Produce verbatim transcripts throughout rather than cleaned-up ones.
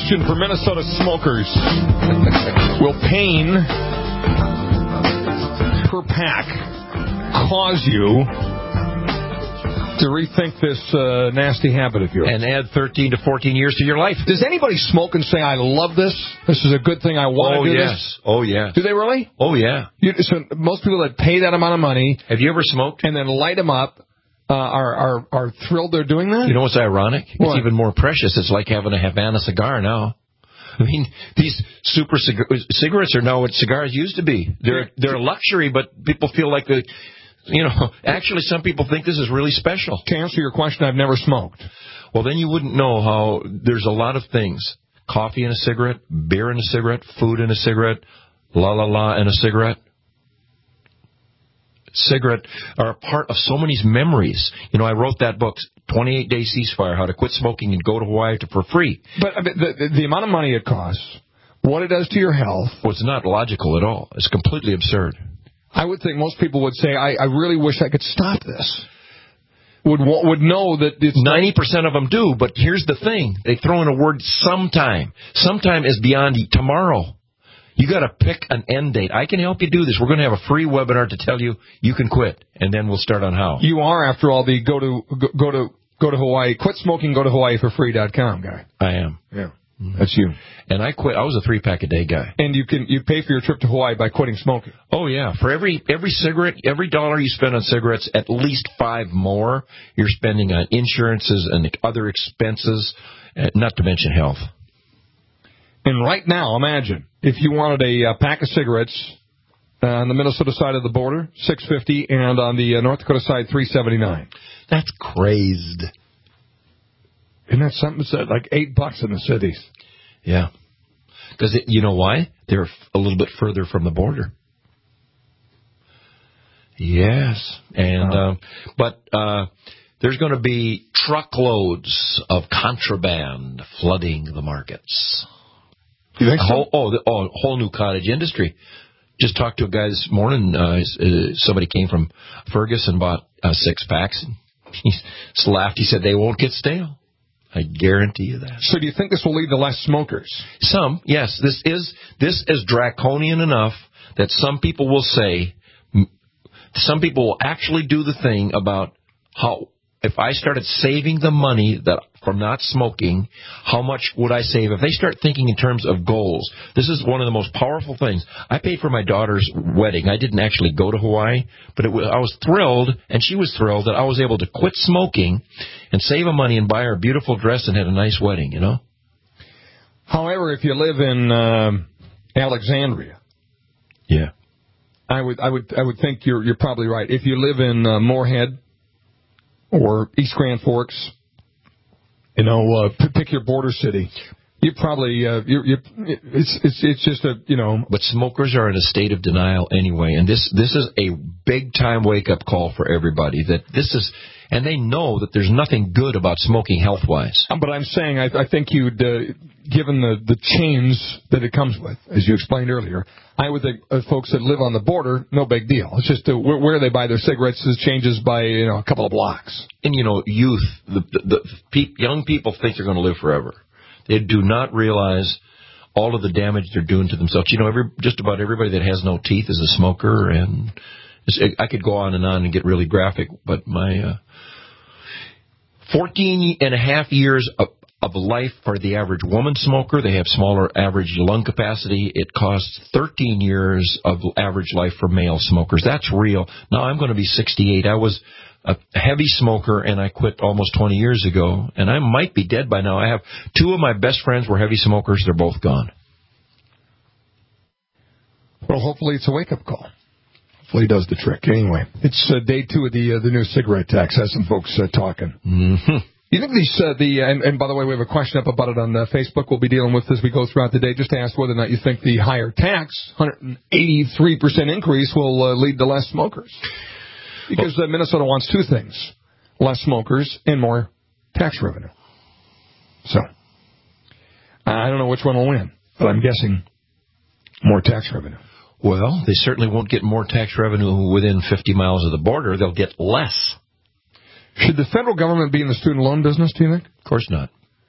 question for Minnesota smokers. Will pain per pack cause you to rethink this uh, nasty habit of yours? And add thirteen to fourteen years to your life. Does anybody smoke and say, I love this? This is a good thing. I want oh, to do yes. this? Oh, yes. Do they really? Oh, yeah. You, so most people that pay that amount of money... Have you ever smoked? And then light them up uh, are, are, are thrilled they're doing that? You know what's ironic? What? It's even more precious. It's like having a Havana cigar now. I mean, these super cig- cigarettes are now what cigars used to be. They're, they're a luxury, but people feel like the... You know, actually, some people think this is really special. To answer your question, I've never smoked. Well, then you wouldn't know how there's a lot of things. Coffee in a cigarette, beer in a cigarette, food in a cigarette, la la la in a cigarette. Cigarette are a part of so many memories. You know, I wrote that book, twenty-eight day Ceasefire, How to Quit Smoking and Go to Hawaii to, for free. But I mean, the, the, the amount of money it costs, what it does to your health... Well, it's not logical at all. It's completely absurd. I would think most people would say, I, I really wish I could stop this. Would would know that it's... ninety percent of them do, but here's the thing. They throw in a word sometime. Sometime is beyond tomorrow. You got to pick an end date. I can help you do this. We're going to have a free webinar to tell you you can quit, and then we'll start on how. You are, after all, the go to go, go to go to Hawaii, quit smoking, go to Hawaii for free dot com guy. I am. Yeah. That's you. And I quit. I was a three-pack-a-day guy. And you can you pay for your trip to Hawaii by quitting smoking. Oh, yeah. For every every cigarette, every dollar you spend on cigarettes, at least five more you're spending on insurances and other expenses, not to mention health. And right now, imagine, if you wanted a uh, pack of cigarettes uh, on the Minnesota side of the border, six fifty, and on the uh, North Dakota side, three seventy-nine. That's crazed. Isn't that something that's uh, like eight bucks in the cities? Yeah. Because you know why? They're a little bit further from the border. Yes. And uh, uh, But uh, there's going to be truckloads of contraband flooding the markets. You think a so? whole, oh, the, oh, whole new cottage industry. Just talked to a guy this morning. Uh, somebody came from Fergus and bought uh, six packs. And he laughed. He said, they won't get stale. I guarantee you that. So do you think this will lead to less smokers? Some, yes. This is this is draconian enough that some people will say, some people will actually do the thing about how, if I started saving the money that from not smoking, how much would I save? If they start thinking in terms of goals, this is one of the most powerful things. I paid for my daughter's wedding. I didn't actually go to Hawaii, but it was, I was thrilled, and she was thrilled that I was able to quit smoking and save her money and buy her a beautiful dress and had a nice wedding, you know? However, if you live in um, Alexandria, yeah, I would I would I would think you're you're probably right. If you live in uh, Moorhead or East Grand Forks, you know, uh, pick your border city. You probably uh, you're, you're, it's it's it's just a you know. But smokers are in a state of denial anyway, and this this is a big time wake up call for everybody. That this is, and they know that there's nothing good about smoking health wise. But I'm saying I, I think you'd, uh, given the the chains that it comes with, as you explained earlier, I would think uh, folks that live on the border, no big deal. It's just uh, where, where they buy their cigarettes is changes by you know a couple of blocks. And you know, youth, the, the, the pe- young people think they're going to live forever. They do not realize all of the damage they're doing to themselves. You know, every just about everybody that has no teeth is a smoker, and I could go on and on and get really graphic, but my uh, fourteen and a half years of, of life for the average woman smoker. They have smaller average lung capacity. It costs thirteen years of average life for male smokers. That's real. Now, I'm going to be sixty-eight. I was a heavy smoker, and I quit almost twenty years ago, and I might be dead by now. I have two of my best friends were heavy smokers. They're both gone. Well, hopefully it's a wake-up call. Hopefully it does the trick. Anyway, it's uh, day two of the uh, the new cigarette tax. Has some folks uh, talking. Mm-hmm. You think these, uh, the, uh, and, and by the way, we have a question up about it on uh, Facebook we'll be dealing with as we go throughout the day, just to ask whether or not you think the higher tax, one hundred eighty-three percent increase, will uh, lead to less smokers. Because uh, Minnesota wants two things, less smokers and more tax revenue. So, I don't know which one will win, but I'm guessing more tax revenue. Well, they certainly won't get more tax revenue within fifty miles of the border. They'll get less. Should the federal government be in the student loan business, do you think? Of course not.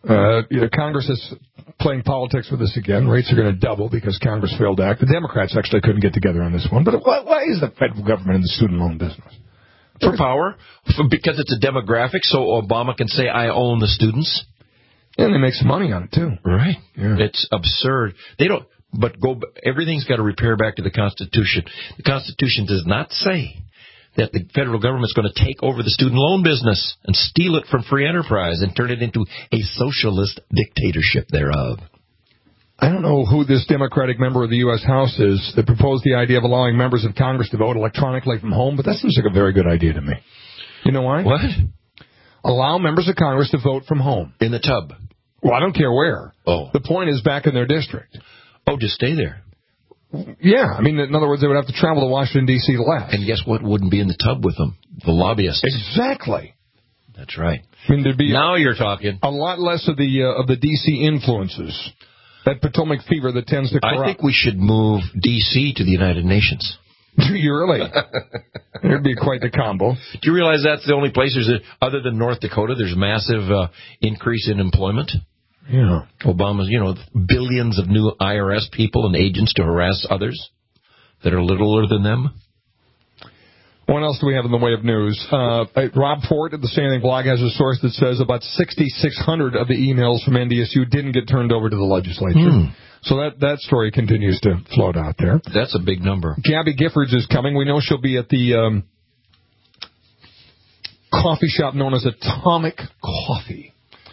Uh, you know, Congress is playing politics with us again. Rates are going to double because Congress failed to act. The Democrats actually couldn't get together on this one. But why, why is the federal government in the student loan business? For power, for, because it's a demographic, so Obama can say, I own the students. And they make some money on it, too. Right. Yeah. It's absurd. They don't, but go, everything's got to repair back to the Constitution. The Constitution does not say that the federal government's going to take over the student loan business and steal it from free enterprise and turn it into a socialist dictatorship thereof. I don't know who this Democratic member of the U S House is that proposed the idea of allowing members of Congress to vote electronically from home, but that seems like a very good idea to me. You know why? What? Allow members of Congress to vote from home. In the tub. Well, I don't care where. Oh. The point is back in their district. Oh, just stay there. Yeah. I mean, in other words, they would have to travel to Washington, D C less. And guess what wouldn't be in the tub with them? The lobbyists. Exactly. That's right. I mean, there'd be now you're talking. A lot less of the uh, of the D C influences. That Potomac fever that tends to corrupt. I think we should move D C to the United Nations. Do you really? It'd be quite the combo. Do you realize that's the only place, there's a, other than North Dakota, there's massive uh, increase in employment? Yeah. Obama's, you know, billions of new I R S people and agents to harass others that are littler than them. What else do we have in the way of news? Uh, Rob Ford at the Standing Blog has a source that says about sixty-six hundred of the emails from N D S U didn't get turned over to the legislature. Hmm. So that, that story continues to float out there. That's a big number. Gabby Giffords is coming. We know she'll be at the um, coffee shop known as Atomic Coffee.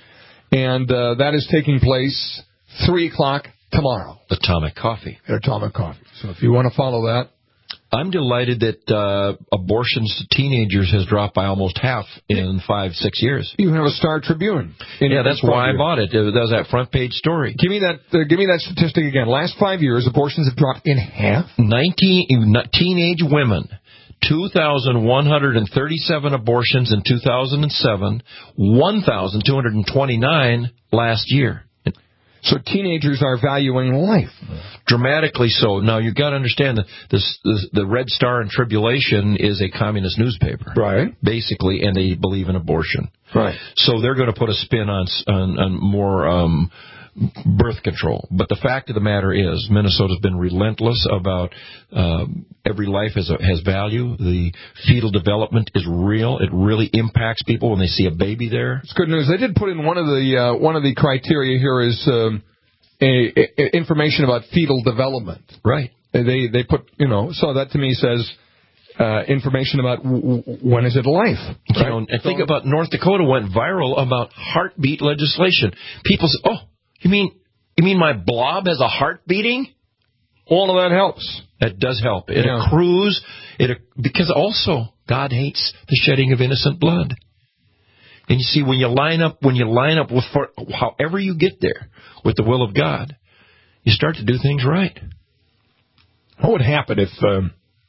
And uh, that is taking place three o'clock tomorrow. Atomic Coffee. At Atomic Coffee. So if you want to follow that. I'm delighted that uh, abortions to teenagers has dropped by almost half in five, six years. You have a Star Tribune. Yeah, that's why I bought it. That was that front page story. Give me that. Uh, give me that statistic again. Last five years, abortions have dropped in half. Nineteen teenage women. two thousand one hundred thirty-seven abortions in two thousand seven. one thousand two hundred twenty-nine last year. So teenagers are valuing life. Dramatically so. Now, you've got to understand that this, this, the Red Star and Tribulation is a communist newspaper. Right. Basically, and they believe in abortion. Right. So they're going to put a spin on, on, on more um, birth control. But the fact of the matter is, Minnesota's been relentless about uh, every life has, a, has value. The fetal development is real. It really impacts people when they see a baby there. It's good news. They did put in one of the uh, one of the criteria here is um, a, a, information about fetal development. Right. They they put you know so that to me says uh, information about w- w- when is it life. Right? You know, and think about North Dakota went viral about heartbeat legislation. People say, oh. You mean you mean my blob has a heart beating? All of that helps. That does help. It yeah. accrues. It because also God hates the shedding of innocent blood. And you see, when you line up, when you line up with for, however you get there with the will of God, you start to do things right. What would happen if um,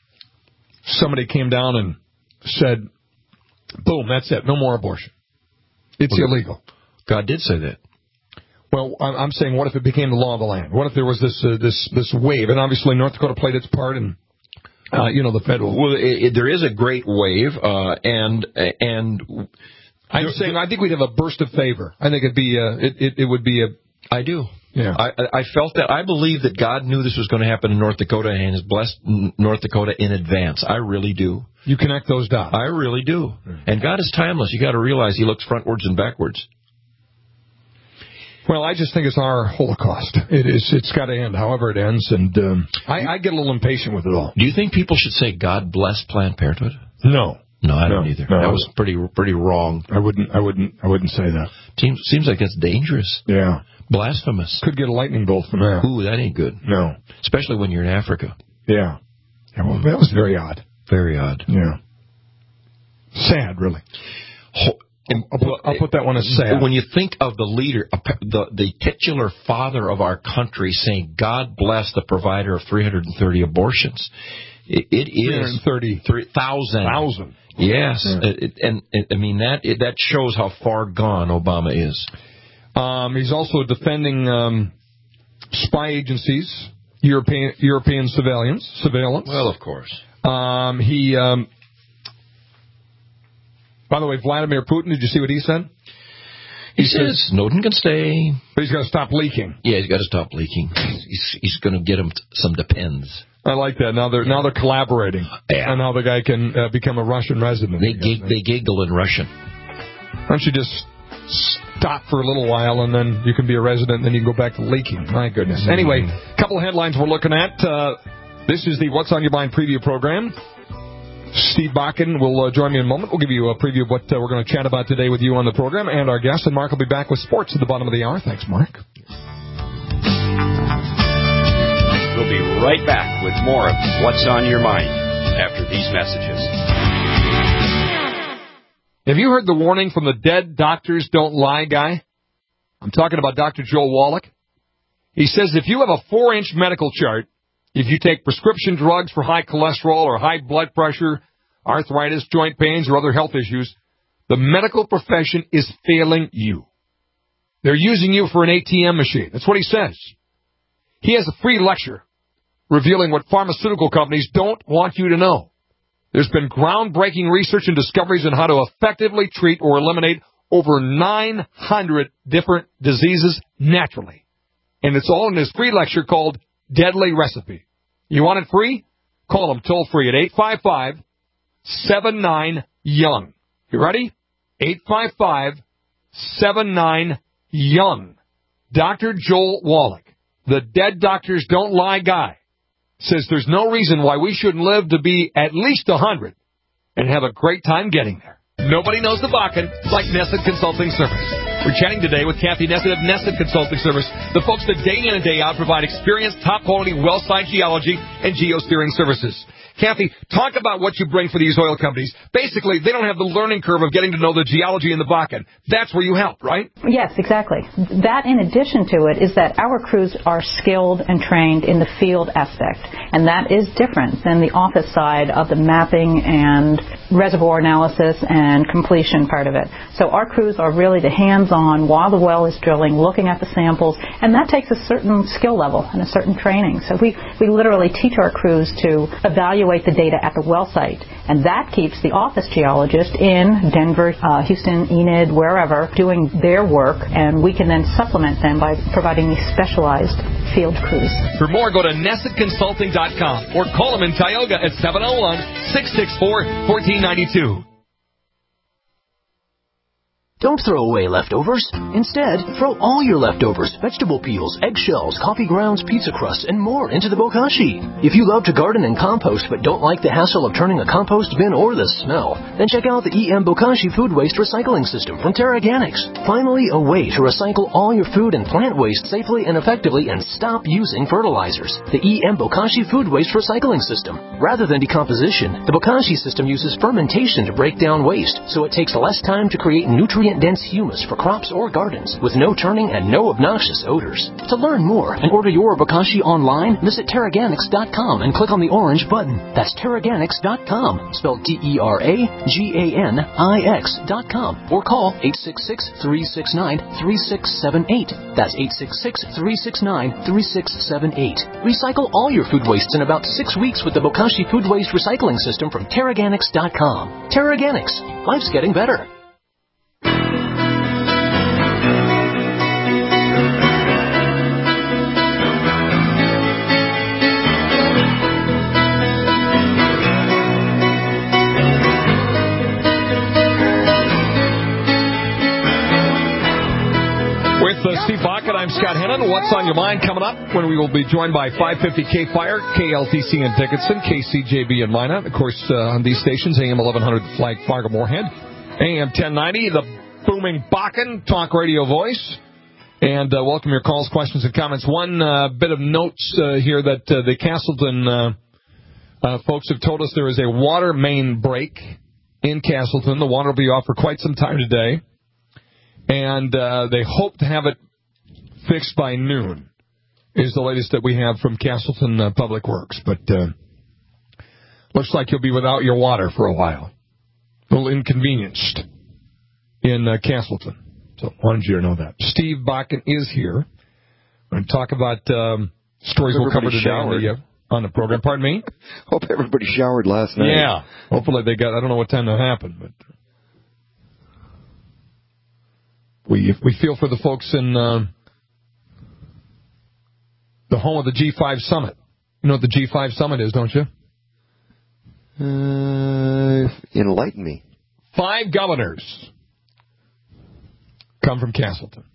somebody came down and said, "Boom, that's it, no more abortion. It's well, illegal." God did say that. Well, I'm saying, what if it became the law of the land? What if there was this uh, this this wave? And obviously, North Dakota played its part, and uh, you know the federal. Well, it, it, there is a great wave, uh, and and I'm saying I think we'd have a burst of favor. I think it'd be uh, it, it it would be a. I do. Yeah. I I felt that. I believe that God knew this was going to happen in North Dakota and has blessed North Dakota in advance. I really do. You connect those dots. I really do. Mm-hmm. And God is timeless. You got to realize He looks frontwards and backwards. Well, I just think it's our Holocaust. It is. It's got to end, however it ends, and um, I, I get a little impatient with it all. Do you think people should say God bless Planned Parenthood? No, no, I don't no, either. No, that was pretty, pretty wrong. I wouldn't, I wouldn't, I wouldn't say that. Seems, seems like that's dangerous. Yeah, blasphemous. Could get a lightning bolt from that. Ooh, that ain't good. No, especially when you're in Africa. Yeah, yeah. Well, that was very odd. Very odd. Yeah, sad, really. Ho- I'll put, I'll put that one as sad. When you think of the leader, the, the titular father of our country saying, God bless the provider of three hundred thirty abortions, it, it is three hundred thirty thousand. Thousand. Yes. Yeah. It, and, and I mean, that it, that shows how far gone Obama is. Um, he's also defending um, spy agencies, European European surveillance. surveillance. Well, of course. Um, he... Um, By the way, Vladimir Putin, did you see what he said? He, he says Snowden can stay. But he's got to stop leaking. Yeah, he's got to stop leaking. He's, he's going to get him some depends. I like that. Now they're yeah. now they're collaborating. Yeah. And now the guy can uh, become a Russian resident. They gig, they giggle in Russian. Why don't you just stop for a little while, and then you can be a resident, and then you can go back to leaking. My goodness. Mm-hmm. Anyway, a couple of headlines we're looking at. Uh, this is the What's on Your Mind preview program. Steve Bakken will uh, join me in a moment. We'll give you a preview of what uh, we're going to chat about today with you on the program and our guest. And Mark will be back with sports at the bottom of the hour. Thanks, Mark. We'll be right back with more of What's on Your Mind after these messages. Have you heard the warning from the dead doctors don't lie guy? I'm talking about Doctor Joel Wallach. He says if you have a four-inch medical chart, if you take prescription drugs for high cholesterol or high blood pressure, arthritis, joint pains, or other health issues, the medical profession is failing you. They're using you for an A T M machine. That's what he says. He has a free lecture revealing what pharmaceutical companies don't want you to know. There's been groundbreaking research and discoveries on how to effectively treat or eliminate over nine hundred different diseases naturally. And it's all in his free lecture called Deadly Recipe. You want it free? Call him toll free at eight five five, seven nine, young. You ready? eight five five, seven nine, young. Doctor Joel Wallach, the dead doctors don't lie guy, says there's no reason why we shouldn't live to be at least one hundred and have a great time getting there. Nobody knows the Bakken like Nesset Consulting Service. We're chatting today with Kathy Nesset of Nesset Consulting Service, the folks that day in and day out provide experienced, top-quality well-site geology and geosteering services. Kathy, talk about what you bring for these oil companies. Basically, they don't have the learning curve of getting to know the geology in the Bakken. That's where you help, right? Yes, exactly. That, in addition to it, is that our crews are skilled and trained in the field aspect, and that is different than the office side of the mapping and reservoir analysis and completion part of it. So our crews are really the hands-on while the well is drilling, looking at the samples, and that takes a certain skill level and a certain training. So we, we literally teach our crews to evaluate the data at the well site, and that keeps the office geologist in Denver, uh, Houston, Enid, wherever, doing their work, and we can then supplement them by providing these specialized field crews. For more, go to Nesset Consulting dot com or call them in Tioga at seven oh one, six six four, one four nine two. Don't throw away leftovers. Instead, throw all your leftovers, vegetable peels, eggshells, coffee grounds, pizza crusts, and more into the bokashi. If you love to garden and compost but don't like the hassle of turning a compost bin or the smell, then check out the E M Bokashi Food Waste Recycling System from TerraGanix. Finally, a way to recycle all your food and plant waste safely and effectively and stop using fertilizers. The E M Bokashi Food Waste Recycling System. Rather than decomposition, the Bokashi system uses fermentation to break down waste, so it takes less time to create nutrient-dense humus for crops or gardens, with no turning and no obnoxious odors. To learn more and order your Bokashi online, visit Terraganix dot com and click on the orange button. That's Terraganix dot com, spelled T E R A G A N I X dot com, or call eight six six, three six nine, three six seven eight. That's eight six six, three six nine, three six seven eight. Recycle all your food wastes in about six weeks with the Bokashi Food Waste Recycling System from Terraganix dot com. Terraganix. Life's getting better. With uh, Steve Bakken, I'm Scott Hennon. What's on your mind coming up when we will be joined by five fifty K Fire, K L T C in Dickinson, K C J B in Minot. Of course, uh, on these stations, A M eleven hundred, the Flag, Fargo, Moorhead. A M ten ninety, the booming Bakken talk radio voice. And uh, welcome your calls, questions, and comments. One uh, bit of notes uh, here that uh, the Castleton uh, uh, folks have told us there is a water main break in Castleton. The water will be off for quite some time today. And uh, they hope to have it fixed by noon, is the latest that we have from Castleton uh, Public Works. But uh, looks like you'll be without your water for a while. A little inconvenienced in uh, Castleton. So I wanted you to know that. Steve Bakken is here. We're going to talk about um, stories we'll cover today on the, uh, on the program. Pardon me? Hope everybody showered last night. Yeah. Hopefully they got, I don't know what time that happened, but... we we feel for the folks in uh, the home of the G five summit. You know what the G five summit is, don't you? Uh, enlighten me. Five governors come from Castleton.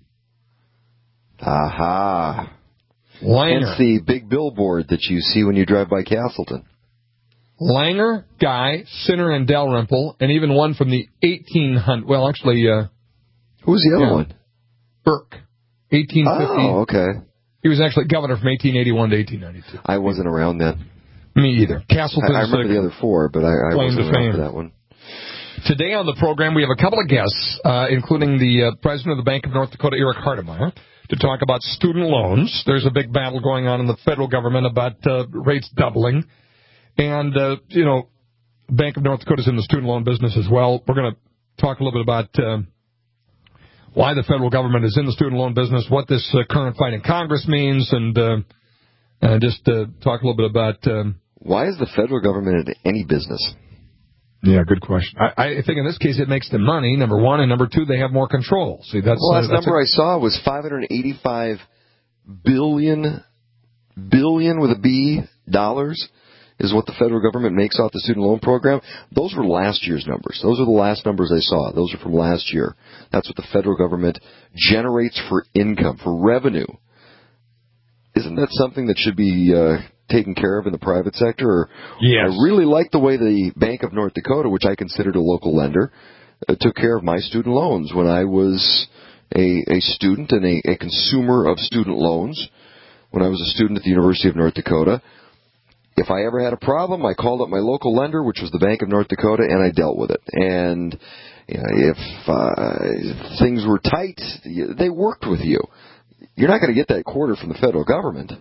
Aha. Langer. That's the big billboard that you see when you drive by Castleton. Langer, Guy, Sinner, and Dalrymple, and even one from the eighteen hundred. Well, actually, uh, who was the other yeah, one? Burke, eighteen fifty. Oh, okay. He was actually governor from eighteen eighty-one to eighteen ninety-two. I wasn't around then. Me either. Castleton. I, I remember the other four, but I, I wasn't around for that one. Today on the program, we have a couple of guests, uh, including the uh, president of the Bank of North Dakota, Eric Hardemeyer, to talk about student loans. There's a big battle going on in the federal government about uh, rates doubling. And, uh, you know, Bank of North Dakota is in the student loan business as well. We're going to talk a little bit about uh, why the federal government is in the student loan business, what this uh, current fight in Congress means, and uh, uh, just uh, talk a little bit about... Um, why is the federal government in any business? Yeah, good question. I, I think in this case it makes them money, number one, and number two, they have more control. See, that's the last uh, that's number a, I saw was five hundred eighty-five billion, billion with a B, dollars is what the federal government makes off the student loan program. Those were last year's numbers. Those are the last numbers I saw. Those are from last year. That's what the federal government generates for income, for revenue. Isn't that something that should be uh, taken care of in the private sector? Or, yes. I really like the way the Bank of North Dakota, which I considered a local lender, uh, took care of my student loans when I was a, a student and a, a consumer of student loans. When I was a student at the University of North Dakota, if I ever had a problem, I called up my local lender, which was the Bank of North Dakota, and I dealt with it. And you know, if, uh, if things were tight, they worked with you. You're not going to get that quarter from the federal government.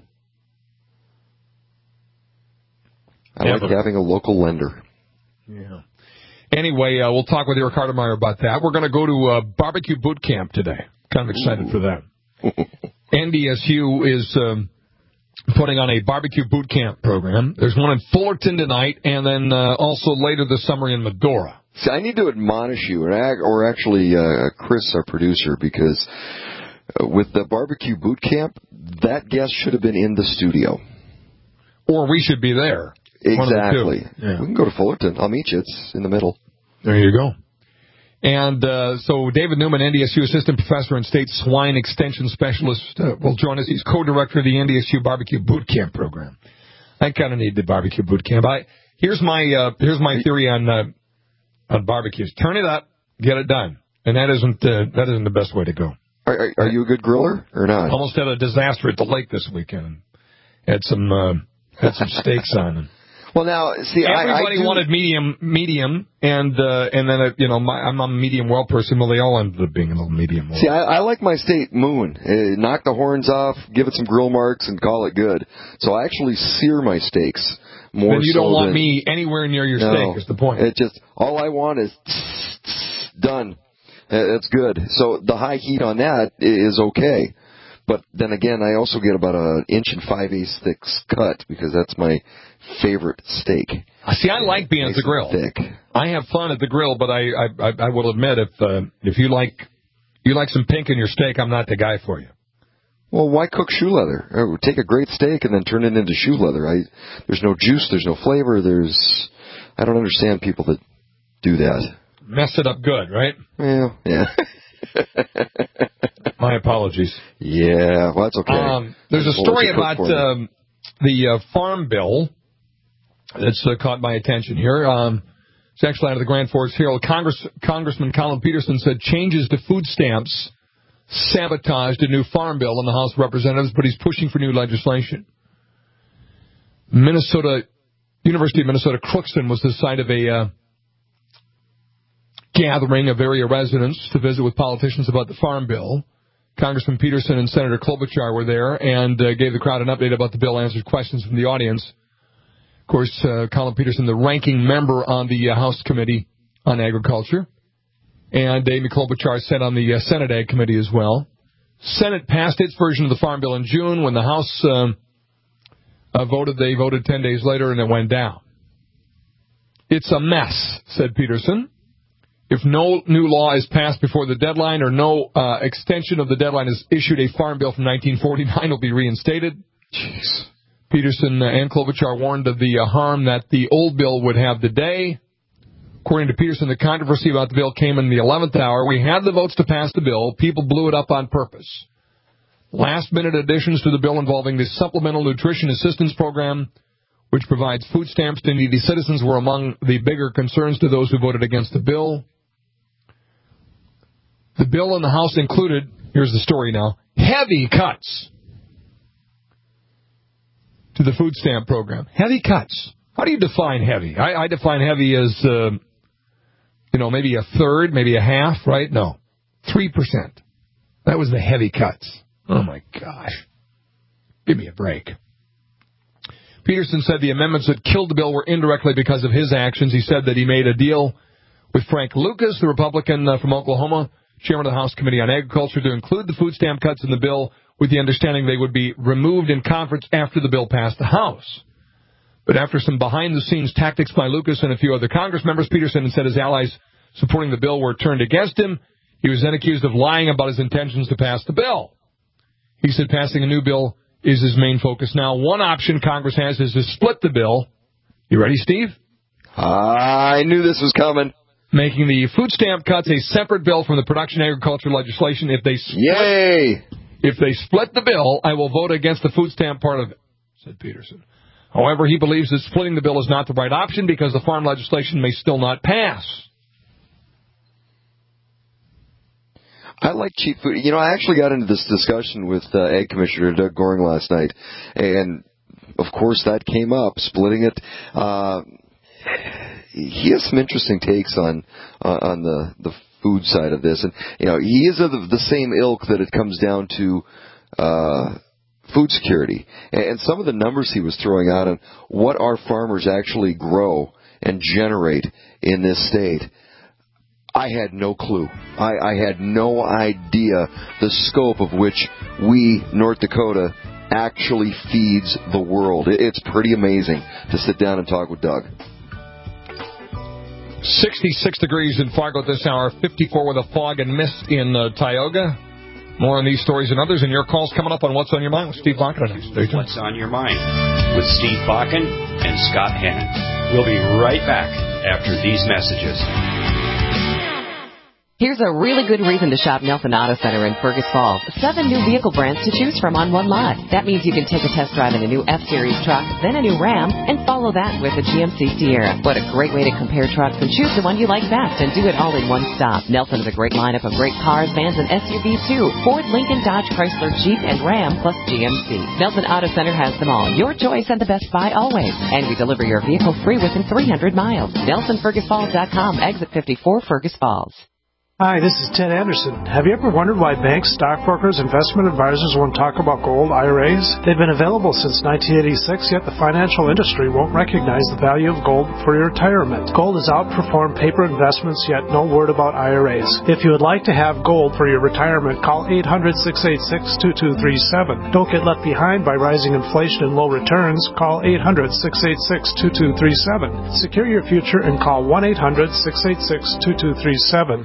I yeah, like but, having a local lender. Yeah. Anyway, uh, we'll talk with Eric Hardemeyer about that. We're going to go to uh, barbecue boot camp today. Kind of excited Ooh. for that. N D S U is um, putting on a barbecue boot camp program. There's one in Fullerton tonight, and then uh, also later this summer in Medora. See, I need to admonish you, or actually uh, Chris, our producer, because uh, with the barbecue boot camp, that guest should have been in the studio. Or we should be there. Exactly. The yeah. We can go to Fullerton. I'll meet you. It's in the middle. There you go. And uh, so David Newman, N D S U Assistant Professor and State Swine Extension Specialist, uh, will join us. He's co-director of the N D S U Barbecue Boot Camp program. I kind of need the barbecue boot camp. I, here's my uh, here's my theory on uh, on barbecues. Turn it up, get it done, and that isn't uh, that isn't the best way to go. Are, are, are you a good griller or not? Almost had a disaster at the lake this weekend. Had some uh, had some steaks on them. Well, now, see, everybody I, I wanted medium, medium, and uh, and then uh, you know, my, I'm a medium well person. Well, they all ended up being a little medium well. See, I, I like my steak moon. Uh, knock the horns off, give it some grill marks, and call it good. So I actually sear my steaks more. Then you so don't want than, me anywhere near your no, steak. Is the point? It just all I want is done. Uh, that's good. So the high heat on that is okay. But then again, I also get about an inch and five-eighths thick cut because that's my favorite steak. See, I like being nice at the grill. Thick. I have fun at the grill, but I I, I will admit if uh, if you like you like some pink in your steak, I'm not the guy for you. Well, why cook shoe leather? Or take a great steak and then turn it into shoe leather. I there's no juice, there's no flavor. There's I don't understand people that do that. Mess it up good, right? Yeah, yeah. My apologies. Yeah, well, that's okay. Um, there's a story about um, the uh, farm bill that's uh, caught my attention here. Um, it's actually out of the Grand Forks Herald. Congress, Congressman Colin Peterson said changes to food stamps sabotaged a new farm bill in the House of Representatives, but he's pushing for new legislation. Minnesota, University of Minnesota Crookston was the site of a uh, gathering of area residents to visit with politicians about the farm bill. Congressman Peterson and Senator Klobuchar were there and uh, gave the crowd an update about the bill, answered questions from the audience. Of course, uh, Colin Peterson, the ranking member on the uh, House Committee on Agriculture, and Amy Klobuchar sat on the uh, Senate Ag Committee as well. Senate passed its version of the farm bill in June. When the House um, uh, voted, they voted ten days later, and it went down. It's a mess, said Peterson. If no new law is passed before the deadline or no uh, extension of the deadline is issued, a farm bill from nineteen forty-nine will be reinstated. Jeez. Peterson and Klobuchar warned of the uh, harm that the old bill would have today. According to Peterson, the controversy about the bill came in the eleventh hour. We had the votes to pass the bill. People blew it up on purpose. Last-minute additions to the bill involving the Supplemental Nutrition Assistance Program, which provides food stamps to needy citizens, were among the bigger concerns to those who voted against the bill. The bill in the House included, here's the story now, heavy cuts to the food stamp program. Heavy cuts. How do you define heavy? I, I define heavy as, uh, you know, maybe a third, maybe a half, right? No. three percent. That was the heavy cuts. Oh, my gosh. Give me a break. Peterson said the amendments that killed the bill were indirectly because of his actions. He said that he made a deal with Frank Lucas, the Republican uh, from Oklahoma, chairman of the House Committee on Agriculture, to include the food stamp cuts in the bill with the understanding they would be removed in conference after the bill passed the House. But after some behind-the-scenes tactics by Lucas and a few other Congress members, Peterson said his allies supporting the bill were turned against him. He was then accused of lying about his intentions to pass the bill. He said passing a new bill is his main focus now. One option Congress has is to split the bill. You ready, Steve? I knew this was coming. Making the food stamp cuts a separate bill from the production agriculture legislation. If they split, Yay! If they split the bill, I will vote against the food stamp part of it, said Peterson. However, he believes that splitting the bill is not the right option because the farm legislation may still not pass. I like cheap food. You know, I actually got into this discussion with uh, Ag Commissioner Doug Goring last night, and of course that came up, splitting it. Uh, he has some interesting takes on uh, on the the food side of this, and you know, he is of the same ilk that it comes down to uh, food security, and some of the numbers he was throwing out on what our farmers actually grow and generate in this state. I had no clue. I, I had no idea the scope of which we, North Dakota, actually feeds the world. It's pretty amazing to sit down and talk with Doug. sixty-six degrees in Fargo this hour, fifty-four with a fog and mist in uh, Tioga. More on these stories and others, and your calls coming up on What's on Your Mind with Steve Bakken. What's on Your Mind with Steve Bakken and Scott Hannon. We'll be right back after these messages. Here's a really good reason to shop Nelson Auto Center in Fergus Falls. Seven new vehicle brands to choose from on one lot. That means you can take a test drive in a new F-Series truck, then a new Ram, and follow that with a G M C Sierra. What a great way to compare trucks and choose the one you like best and do it all in one stop. Nelson has a great lineup of great cars, vans, and S U Vs too. Ford, Lincoln, Dodge, Chrysler, Jeep, and Ram, plus G M C. Nelson Auto Center has them all. Your choice and the best buy always. And we deliver your vehicle free within three hundred miles. Nelson Fergus Falls dot com, exit fifty-four, Fergus Falls. Hi, this is Ted Anderson. Have you ever wondered why banks, stockbrokers, investment advisors won't talk about gold I R As? They've been available since nineteen eighty-six, yet the financial industry won't recognize the value of gold for your retirement. Gold has outperformed paper investments, yet no word about I R As. If you would like to have gold for your retirement, call eight hundred, six eight six, two two three seven. Don't get left behind by rising inflation and low returns. Call eight hundred, six eight six, two two three seven. Secure your future and call one eight hundred, six eight six, two two three seven.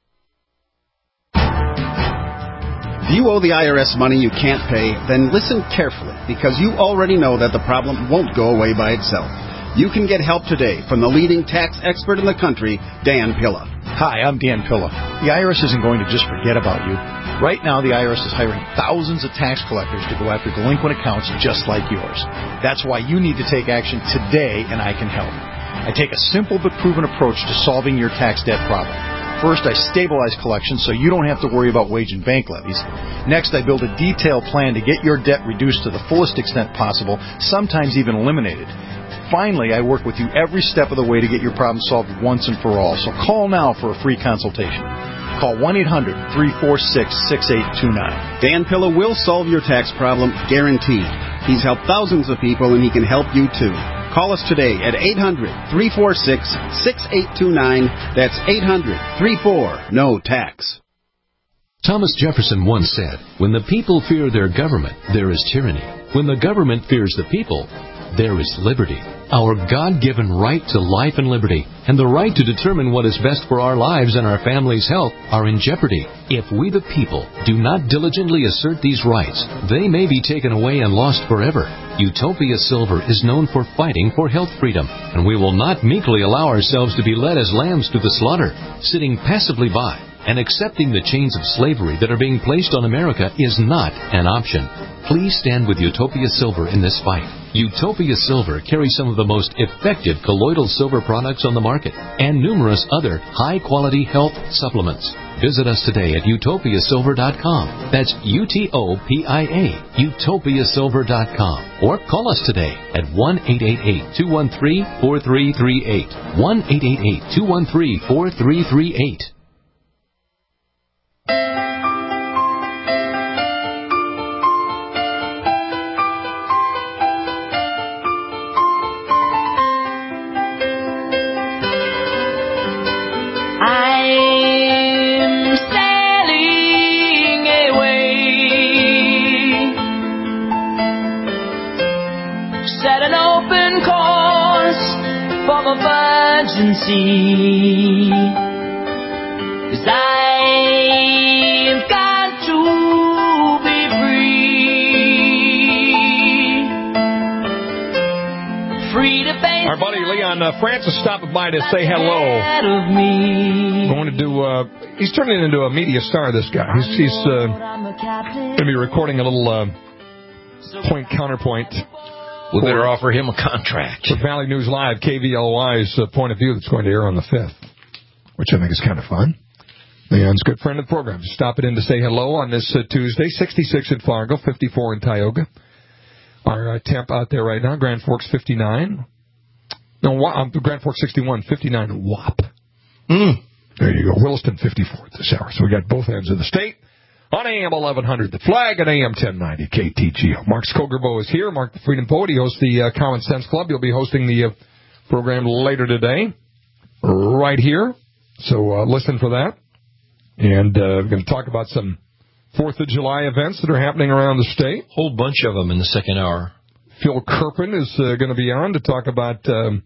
If you owe the I R S money you can't pay, then listen carefully, because you already know that the problem won't go away by itself. You can get help today from the leading tax expert in the country, Dan Pilla. Hi, I'm Dan Pilla. The I R S isn't going to just forget about you. Right now, the I R S is hiring thousands of tax collectors to go after delinquent accounts just like yours. That's why you need to take action today, and I can help. I take a simple but proven approach to solving your tax debt problem. First, I stabilize collections so you don't have to worry about wage and bank levies. Next, I build a detailed plan to get your debt reduced to the fullest extent possible, sometimes even eliminated. Finally, I work with you every step of the way to get your problem solved once and for all. So call now for a free consultation. Call one eight hundred, three four six, six eight two nine. Dan Pilla will solve your tax problem, guaranteed. He's helped thousands of people, and he can help you too. Call us today at eight hundred, three four six, six eight two nine. That's eight hundred, three four, N O tax. Thomas Jefferson once said, "When the people fear their government, there is tyranny. When the government fears the people, there is liberty. Our God-given right to life and liberty and the right to determine what is best for our lives and our family's health are in jeopardy. If we the people do not diligently assert these rights, they may be taken away and lost forever. Utopia Silver is known for fighting for health freedom, and we will not meekly allow ourselves to be led as lambs to the slaughter, sitting passively by and accepting the chains of slavery that are being placed on America is not an option. Please stand with Utopia Silver in this fight. Utopia Silver carries some of the most effective colloidal silver products on the market and numerous other high-quality health supplements. Visit us today at utopia silver dot com. That's U T O P I A, utopia silver dot com. Or call us today at one eight eight eight, two one three, four three three eight. one eight eight eight, two one three, four three three eight. Emergency, 'cause I've got to be free, free to face. Our buddy Leon uh, Francis stopping by to say hello. Of me. Going to do. Uh, he's turning into a media star. This guy. He's, he's uh, going to be recording a little uh, point counterpoint. We better offer him a contract. For Valley News Live, K V L Y's uh, point of view that's going to air on the fifth, which I think is kind of fun. Leon's a good friend of the program. Just stopping in to say hello on this uh, Tuesday. sixty-six in Fargo, fifty-four in Tioga. Our uh, temp out there right now, Grand Forks fifty-nine. No, um, Grand Forks sixty-one, fifty-nine in W A P. Mm. There you go. Williston fifty-four at this hour. So we got both ends of the state. On A M eleven hundred, The Flag, at A M ten ninety, K T G O. Mark Skogerbo is here. Mark the Freedom Poet. He hosts the uh, Common Sense Club. You'll be hosting the uh, program later today, right here. So uh, listen for that. And uh, we're going to talk about some fourth of July events that are happening around the state. Whole bunch of them in the second hour. Phil Kerpen is uh, going to be on to talk about um,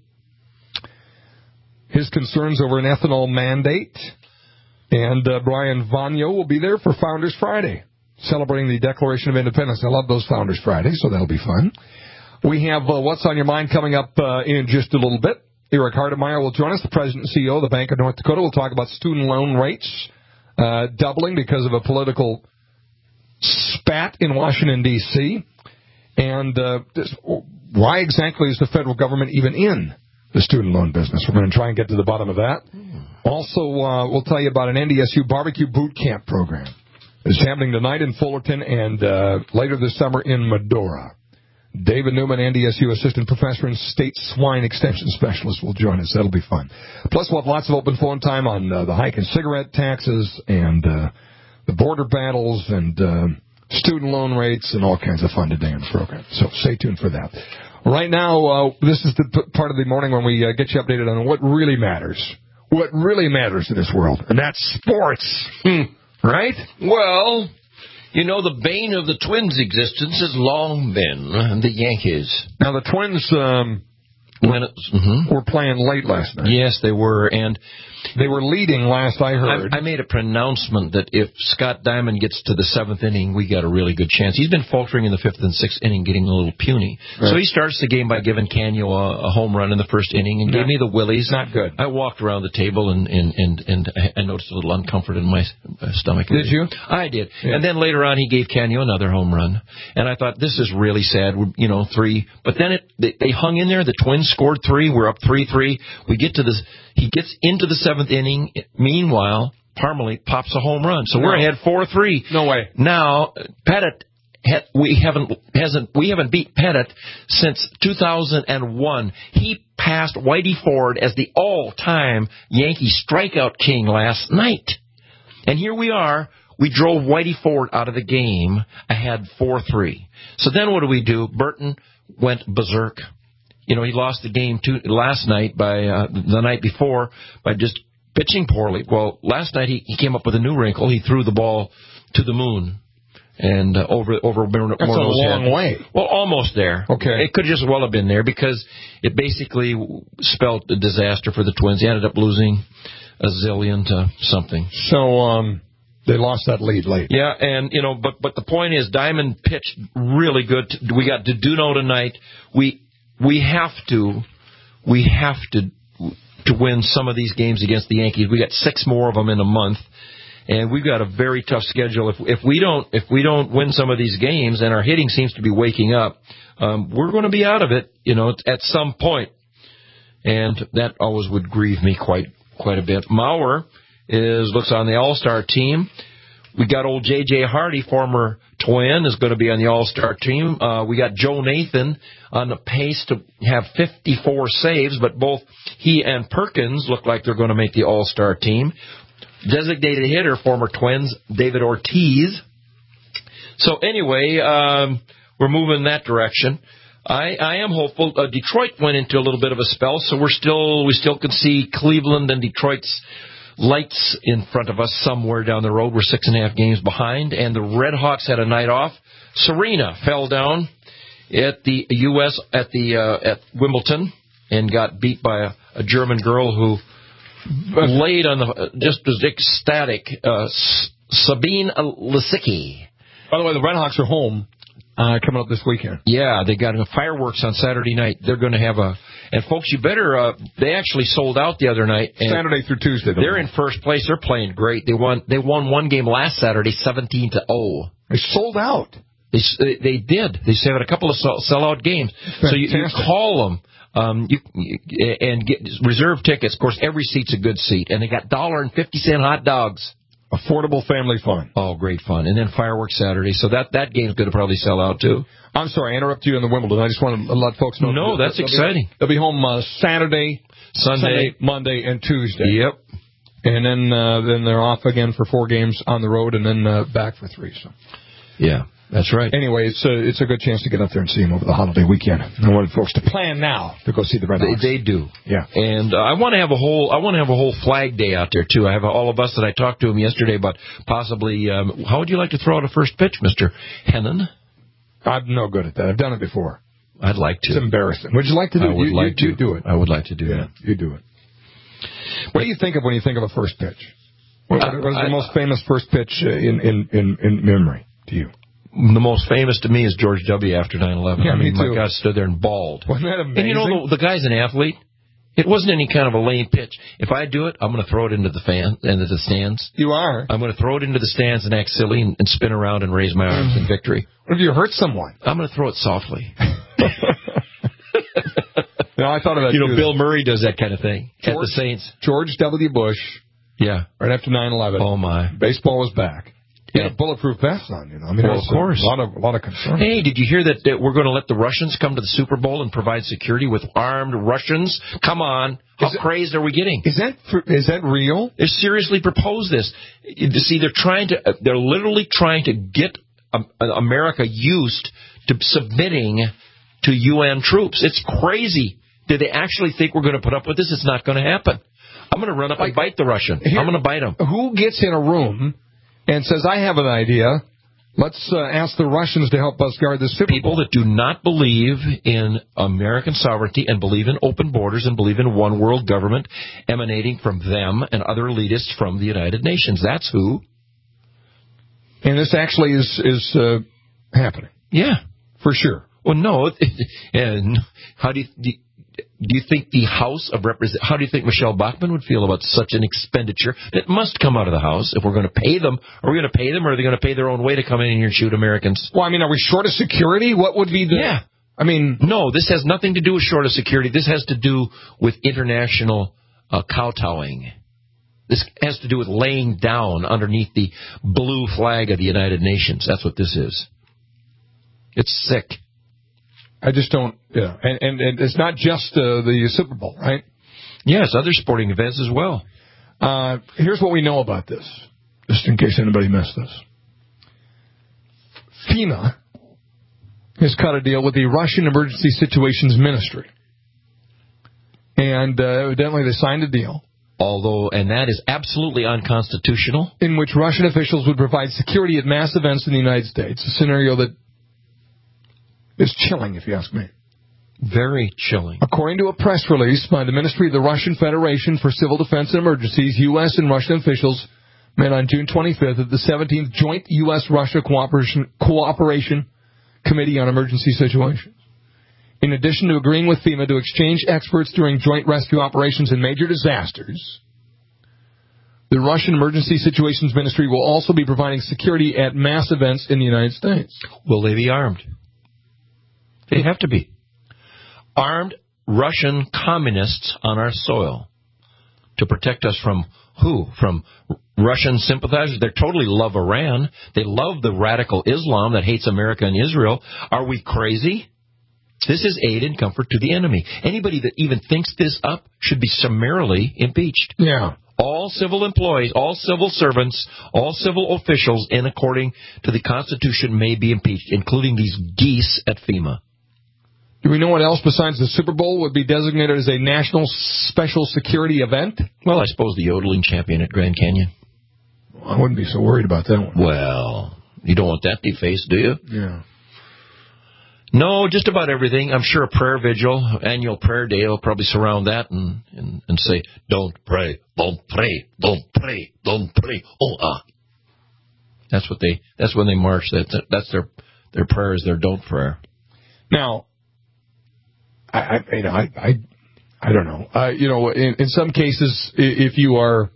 his concerns over an ethanol mandate. And uh, Brian Vanyo will be there for Founders Friday, celebrating the Declaration of Independence. I love those Founders Fridays, so that'll be fun. We have uh, What's on Your Mind coming up uh, in just a little bit. Eric Hardemeyer will join us, the President and C E O of the Bank of North Dakota. We'll talk about student loan rates uh, doubling because of a political spat in Washington, D C And uh, this, why exactly is the federal government even in the student loan business? We're going to try and get to the bottom of that. Also, uh, we'll tell you about an N D S U barbecue boot camp program. It's happening tonight in Fullerton and uh, later this summer in Medora. David Newman, N D S U assistant professor and state swine extension specialist, will join us. That'll be fun. Plus, we'll have lots of open phone time on uh, the hike in cigarette taxes and uh, the border battles and uh, student loan rates and all kinds of fun today on the program. So stay tuned for that. Right now, uh, this is the p- part of the morning when we uh, get you updated on what really matters. What really matters in this world, and that's sports. Hmm. Right? Well, you know, the bane of the Twins' existence has long been the Yankees. Now, the Twins um, When it, mm-hmm. were playing late last night. Yes, they were, and they were leading last I heard. I, I made a pronouncement that if Scott Diamond gets to the seventh inning, we got a really good chance. He's been faltering in the fifth and sixth inning, getting a little puny. Right. So he starts the game by giving Canio a, a home run in the first inning and no, gave me the willies. Not good. I walked around the table and and and, and I noticed a little uncomfort in my stomach. Did you? I did. Yeah. And then later on, he gave Canio another home run, and I thought this is really sad. You know, three. But then it they, they hung in there. The Twins scored three. We're up three three. We get to this. He gets into the seventh inning. Meanwhile, Parmalee pops a home run. So no. we're ahead four three. No way. Now, Pettit, we haven't hasn't we haven't beat Pettit since two thousand one. He passed Whitey Ford as the all-time Yankee strikeout king last night. And here we are. We drove Whitey Ford out of the game ahead four three. So then what do we do? Burton went berserk. You know, he lost the game two, last night by uh, the night before by just pitching poorly. Well, last night he, he came up with a new wrinkle. He threw the ball to the moon. and uh, over over Morneau's That's a long head. way. Well, almost there. Okay. It could just well have been there because it basically spelled a disaster for the Twins. They ended up losing a zillion to something. So um, they lost that lead late. Yeah, and you know, but but the point is, Diamond pitched really good. We got Duduno tonight. We we have to we have to to win some of these games against the Yankees. We got six more of them in a month. And we've got a very tough schedule. If if we don't if we don't win some of these games, and our hitting seems to be waking up, um, we're going to be out of it, you know, at some point. And that always would grieve me quite quite a bit. Mauer is looks on the All-Star team. We got old J J Hardy, former Twin, is going to be on the All-Star team. Uh, we got Joe Nathan on the pace to have fifty-four saves, but both he and Perkins look like they're going to make the All-Star team. Designated hitter, former Twins, David Ortiz. So anyway, um, we're moving in that direction. I, I am hopeful. Uh, Detroit went into a little bit of a spell, so we're still we still can see Cleveland and Detroit's lights in front of us somewhere down the road. We're six and a half games behind, and the Red Hawks had a night off. Serena fell down at the U S at the uh, at Wimbledon and got beat by a, a German girl who laid on the just as ecstatic uh, Sabine Lisicki. By the way, the Red Hawks are home uh, coming up this weekend. Yeah, they got fireworks on Saturday night. They're going to have a and folks, you better. Uh, they actually sold out the other night. And Saturday through Tuesday. They're in first place. They're playing great. They won. They won one game last Saturday, seventeen to zero. They sold out. They they did. They had a couple of sellout games. So you, you call them. Um, you, you and get reserve tickets. Of course, every seat's a good seat, and they got dollar and fifty cent hot dogs. Affordable family fun. Oh, great fun! And then fireworks Saturday, so that that game's going to probably sell out too. I'm sorry, I interrupted you in the Wimbledon. I just want to let folks know. No, that's they'll exciting. Be, they'll be home uh, Saturday, Sunday. Sunday, Monday, and Tuesday. Yep. And then uh, then they're off again for four games on the road, and then uh, back for three. So. Yeah. That's right. Anyway, it's a, it's a good chance to get up there and see them over the holiday weekend. I want folks to plan now to go see the Red Hawks. They, they do. Yeah. And uh, I want to have a whole I want to have a whole flag day out there too. I have all of us that I talked to him yesterday about possibly. Um, how would you like to throw out a first pitch, Mister Hennon? I'm no good at that. I've done it before. I'd like to. It's embarrassing. Would you like to do I it? would you, like you, to. You do it. I would like to do yeah, that. You do it. What do you think of when you think of a first pitch? What, what is the I, most famous first pitch in, in, in, in memory to you? The most famous to me is George W. after nine eleven. Yeah, I mean, me too. my God, stood there and bawled. Wasn't that amazing? And you know, the, the guy's an athlete. It wasn't any kind of a lame pitch. If I do it, I'm going to throw it into the fan, into the stands. You are. I'm going to throw it into the stands and act silly and, and spin around and raise my arms in victory. What if you hurt someone? I'm going to throw it softly. No, I thought of that. You know, too. Bill Murray does that kind of thing George, at the Saints. George W. Bush. Yeah. Right after nine eleven. Oh my. Baseball was back. He had Yeah. a bulletproof vest on, you know. I mean, Well, there was of course. a lot of a lot of concern. Hey, did you hear that, that we're going to let the Russians come to the Super Bowl and provide security with armed Russians? Come on. How Is it- crazed are we getting? Is that is that real? They seriously proposed this. You see, they're trying to, they're literally trying to get um, America used to submitting to U N troops. It's crazy. Do they actually think we're going to put up with this? It's not going to happen. I'm going to run up and bite the Russian. Here- I'm going to bite him. Who gets in a room and says, I have an idea. Let's uh, ask the Russians to help us guard the Super Bowl. People that do not believe in American sovereignty and believe in open borders and believe in one world government emanating from them and other elitists from the United Nations. That's who. And this actually is, is uh, happening. Yeah. For sure. Well, no. And how do you... Do you Do you think the House of Representatives, how do you think Michelle Bachmann would feel about such an expenditure that must come out of the House? If we're going to pay them, are we going to pay them, or are they going to pay their own way to come in here and shoot Americans? Well, I mean, are we short of security? What would be the... Yeah. I mean... No, this has nothing to do with short of security. This has to do with international uh, kowtowing. This has to do with laying down underneath the blue flag of the United Nations. That's what this is. It's sick. I just don't, yeah. And, and, and it's not just uh, the Super Bowl, right? Yes, other sporting events as well. Uh, here's what we know about this, just in case anybody missed this. FEMA has cut a deal with the Russian Emergency Situations Ministry. And uh, evidently they signed a deal Although, and that is absolutely unconstitutional. In which Russian officials would provide security at mass events in the United States. A scenario that is chilling, if you ask me. Very chilling. According to a press release by the Ministry of the Russian Federation for Civil Defense and Emergencies, U S and Russian officials met on June twenty-fifth at the seventeenth Joint U S Russia Cooperation, Cooperation Committee on Emergency Situations. In addition to agreeing with FEMA to exchange experts during joint rescue operations in major disasters, the Russian Emergency Situations Ministry will also be providing security at mass events in the United States. Will they be armed? They have to be. Armed Russian communists on our soil to protect us from who? From Russian sympathizers. They totally love Iran. They love the radical Islam that hates America and Israel. Are we crazy? This is aid and comfort to the enemy. Anybody that even thinks this up should be summarily impeached. Yeah. All civil employees, all civil servants, all civil officials, in according to the Constitution, may be impeached, including these geese at FEMA. Do we know what else besides the Super Bowl would be designated as a national special security event? Well, I suppose the yodeling champion at Grand Canyon. Well, I wouldn't be so worried about that one. Well, you don't want that defaced, do you? Yeah. No, just about everything. I'm sure a prayer vigil, annual prayer day, will probably surround that and, and, and say, don't pray, don't pray, don't pray, don't pray. Oh, ah. That's what they, that's when they march. That's, that's their, their prayer is their don't prayer. Now, I, I, you know, I, I, I don't know. Uh, you know, in, in some cases, if you are,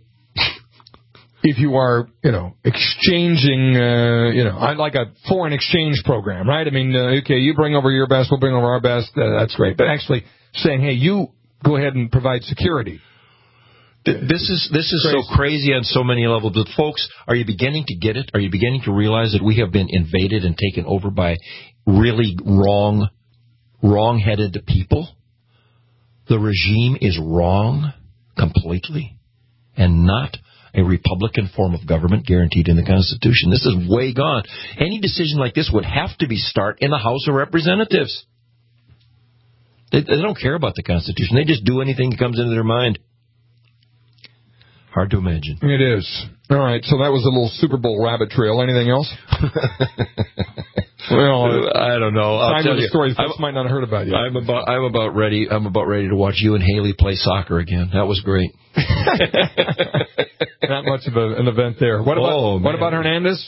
if you are, you know, exchanging, uh, you know, I like a foreign exchange program, right? I mean, uh, okay, you bring over your best, we'll bring over our best. Uh, that's great. But actually saying, hey, you go ahead and provide security. This is this is crazy. So crazy on so many levels. But folks, are you beginning to get it? Are you beginning to realize that we have been invaded and taken over by really wrong, wrong-headed people? The regime is wrong completely and not a Republican form of government guaranteed in the Constitution. This is way gone. Any decision like this would have to be start in the House of Representatives. They, they don't care about the Constitution. They just do anything that comes into their mind. Hard to imagine. It is. All right, so that was a little Super Bowl rabbit trail. Anything else? Well, I don't know. I'll time tell of the you, story folks might not have heard about you. I'm about I'm about ready. I'm about ready to watch you and Haley play soccer again. That was great. Not much of a, an event there. What about oh, what about Hernandez?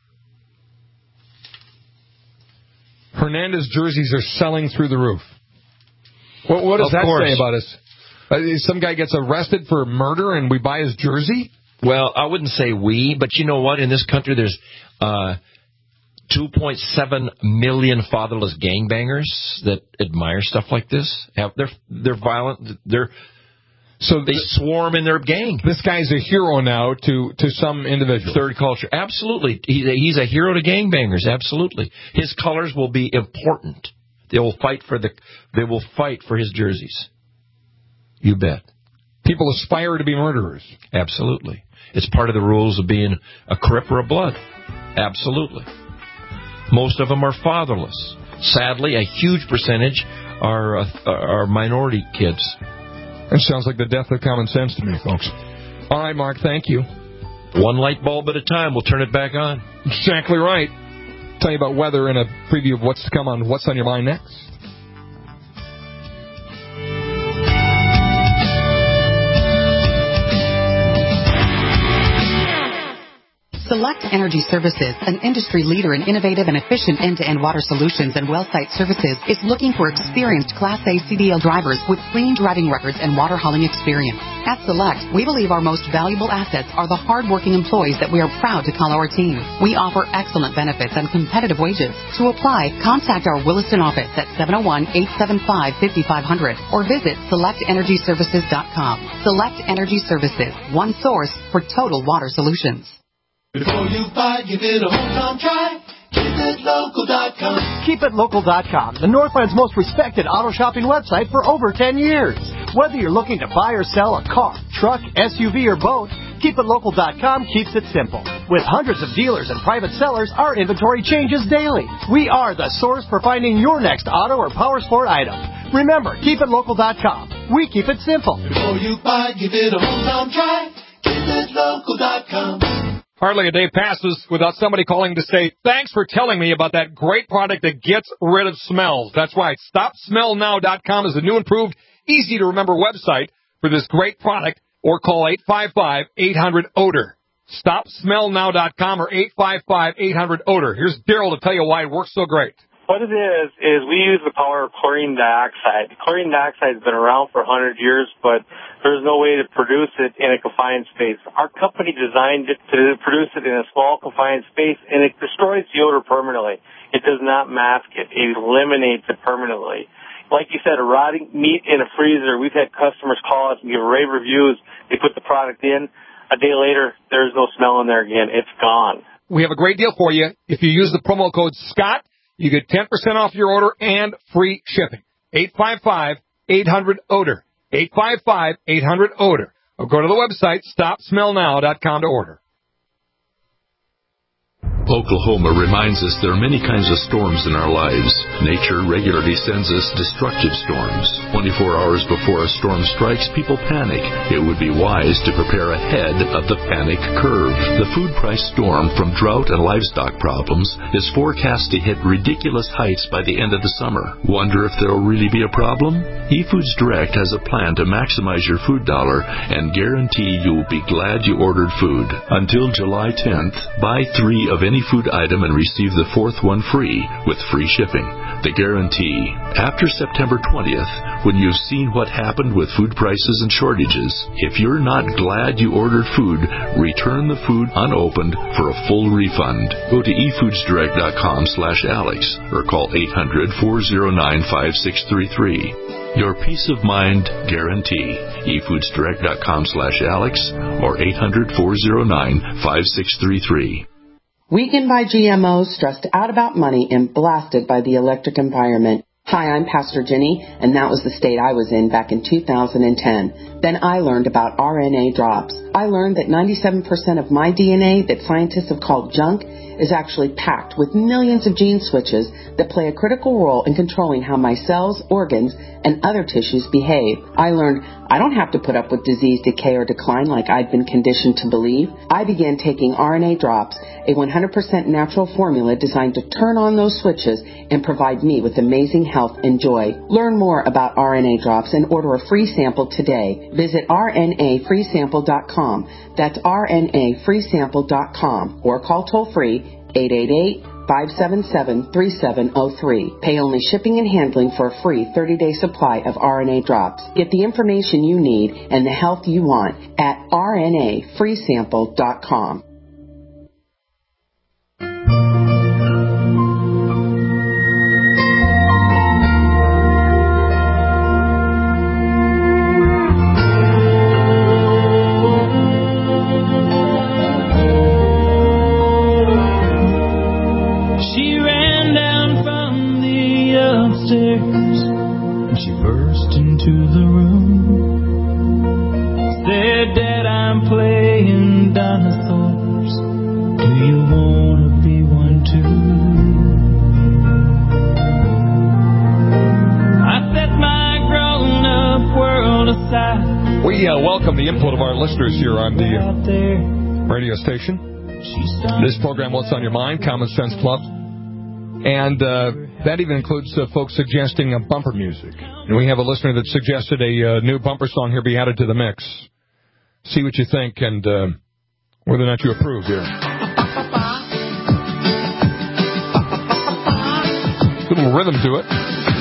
Hernandez jerseys are selling through the roof. What, what does of that course. say about us? Uh, some guy gets arrested for murder and we buy his jersey? Well, I wouldn't say we, but you know what? In this country, there's uh, two point seven million fatherless gangbangers that admire stuff like this. They're they're violent. They're so they th- swarm in their gang. This guy's a hero now to, to some individual. Third culture, absolutely. He's a, he's a hero to gangbangers, absolutely. His colors will be important. They will fight for the. They will fight for his jerseys. You bet. People aspire to be murderers. Absolutely. It's part of the rules of being a Crip or a Blood. Absolutely. Most of them are fatherless. Sadly, a huge percentage are uh, are minority kids. That sounds like the death of common sense to me, folks. All right, Mark, thank you. One light bulb at a time. We'll turn it back on. Exactly right. Tell you about weather and a preview of what's to come on What's on Your Mind next. Select Energy Services, an industry leader in innovative and efficient end-to-end water solutions and well site services, is looking for experienced Class A C D L drivers with clean driving records and water hauling experience. At Select, we believe our most valuable assets are the hard-working employees that we are proud to call our team. We offer excellent benefits and competitive wages. To apply, contact our Williston office at seven oh one, eight seven five, five five zero zero or visit select energy services dot com. Select Energy Services, one source for total water solutions. Before you buy, give it a hometown try. keep it local dot com. keep it local dot com, the Northland's most respected auto shopping website for over ten years. Whether you're looking to buy or sell a car, truck, S U V, or boat, keep it local dot com keeps it simple. With hundreds of dealers and private sellers, our inventory changes daily. We are the source for finding your next auto or power sport item. Remember, keep it local dot com. We keep it simple. Before you buy, give it a hometown try. Keep it local dot com. Hardly a day passes without somebody calling to say, thanks for telling me about that great product that gets rid of smells. That's right. Stop Smell Now dot com is a new, improved, easy-to-remember website for this great product, or call eight five five, eight hundred, O D O R. Stop Smell Now dot com or eight five five, eight hundred, O D O R. Here's Daryl to tell you why it works so great. What it is, is we use the power of chlorine dioxide. Chlorine dioxide has been around for one hundred years, but there's no way to produce it in a confined space. Our company designed it to produce it in a small confined space, and it destroys the odor permanently. It does not mask it. It eliminates it permanently. Like you said, a rotting meat in a freezer, we've had customers call us and give rave reviews. They put the product in. A day later, there's no smell in there again. It's gone. We have a great deal for you. If you use the promo code SCOTT, you get ten percent off your order and free shipping. eight five five, eight hundred, O D O R. eight five five, eight hundred, O D O R. Or go to the website, stop smell now dot com to order. Oklahoma reminds us there are many kinds of storms in our lives. Nature regularly sends us destructive storms. twenty-four hours before a storm strikes, people panic. It would be wise to prepare ahead of the panic curve. The food price storm from drought and livestock problems is forecast to hit ridiculous heights by the end of the summer. Wonder if there will really be a problem? eFoods Direct has a plan to maximize your food dollar and guarantee you will be glad you ordered food. Until July tenth, buy three of any food item and receive the fourth one free with free shipping. The guarantee. After September twentieth, when you've seen what happened with food prices and shortages, if you're not glad you ordered food, return the food unopened for a full refund. Go to e foods direct dot com slash alex or call eight hundred, four oh nine, five six three three. Your peace of mind guarantee. e foods direct dot com slash alex or eight hundred, four oh nine, five six three three. Weakened by G M Os, stressed out about money, and blasted by the electric environment. Hi, I'm Pastor Jenny, and that was the state I was in back in two thousand ten. Then I learned about R N A drops. I learned that ninety-seven percent of my D N A that scientists have called junk is actually packed with millions of gene switches that play a critical role in controlling how my cells, organs, and other tissues behave. I learned I don't have to put up with disease, decay, or decline like I'd been conditioned to believe. I began taking R N A drops, a one hundred percent natural formula designed to turn on those switches and provide me with amazing health and joy. Learn more about R N A drops and order a free sample today. Visit R N A free sample dot com. That's R N A free sample dot com or call toll-free eight eight eight, five seven seven, three seven zero three. Pay only shipping and handling for a free thirty-day supply of R N A drops. Get the information you need and the health you want at R N A free sample dot com. We uh, welcome the input of our listeners here on the uh, radio station. This program, What's on Your Mind, Common Sense Club. And uh, that even includes uh, folks suggesting uh, bumper music. And we have a listener that suggested a uh, new bumper song here be added to the mix. See what you think and uh, whether or not you approve here. Little rhythm to it.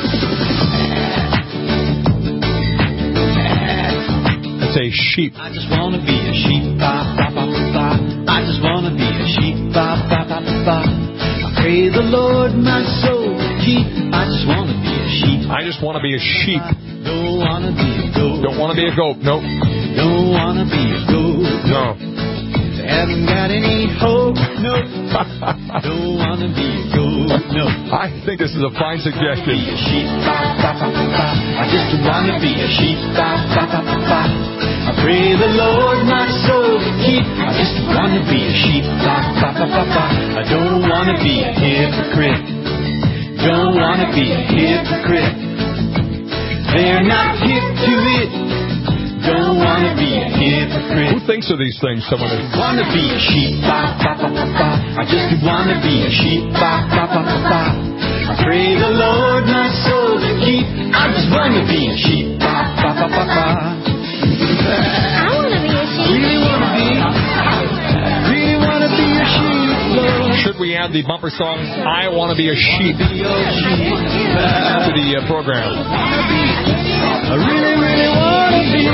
It's a sheep. I just want to be a sheep. Ba, ba, ba, ba. I just want to be a sheep. Ba, ba, ba, ba. I pray the Lord my soul to keep. I just want to be a sheep. I just want to be a sheep. Don't want to be a goat. Don't want to be a goat. Nope. Don't want to be a goat. No. Haven't got any hope. Nope. Don't want to be a goat. No. I think this is a fine suggestion. Be a sheep. Ba, ba, ba, ba. I just want to be a sheep. Ba, ba, ba, ba. I pray the Lord my soul to keep. I just want to be a sheep. Ba, ba, ba, ba, ba. I don't want to be a hypocrite. Don't want to be a hypocrite. They're not hip to it. Don't wanna be a hypocrite. Who thinks of these things? Someone is. Wanna be a sheep, ba, ba, ba, ba, ba. I just wanna be a sheep, ba, ba, ba, ba, ba. I pray the Lord my soul to keep. I just wanna be a sheep, ba, ba, ba, ba, ba. I wanna be a sheep. Really wanna be, really wanna be a sheep, Lord. Should we add the bumper song, I Want to Be a Sheep, to the uh, program? I really, really wanna be.